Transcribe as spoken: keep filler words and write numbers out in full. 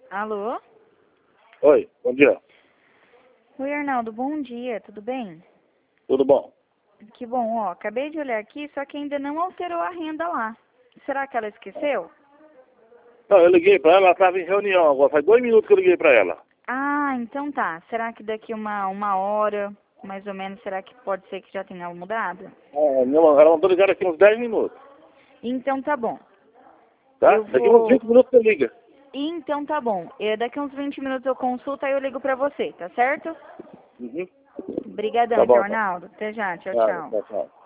Alô? Oi, bom dia. Oi, Arnaldo, bom dia, tudo bem? Tudo bom? Que bom, ó, acabei de olhar aqui, só que ainda não alterou a renda lá. Será que ela esqueceu? Não, eu liguei pra ela, ela estava em reunião agora, faz dois minutos que eu liguei pra ela. Ah, então tá. Será que daqui uma, uma hora, mais ou menos, será que pode ser que já tenha mudado? É, não, ela mandou ligar aqui uns dez minutos, Então tá bom. tá? Eu Daqui uns vou... vinte minutos você liga. Então tá bom. É, daqui uns vinte minutos eu consulto, aí eu ligo pra você, tá certo? Uhum. Obrigadão, Tá então, bom, tá. Arnaldo. Até já, tchau, Ah, tchau. tchau, tchau.